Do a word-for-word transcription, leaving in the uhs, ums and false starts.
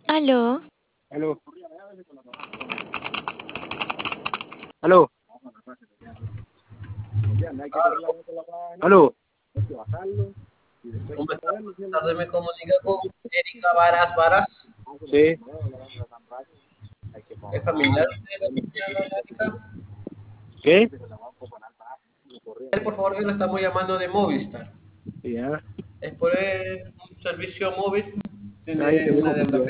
Aló, Aló, aló, aló. ¿Cómo está? Buenas tardes, me comunica con Erika Varas Varas. Sí, ¿Es familiar de la niña Erika? ¿qué? Él, por favor, que lo estamos llamando de Movistar. Ya. Es por el- un servicio móvil. Ahí te Tiene una digo, deuda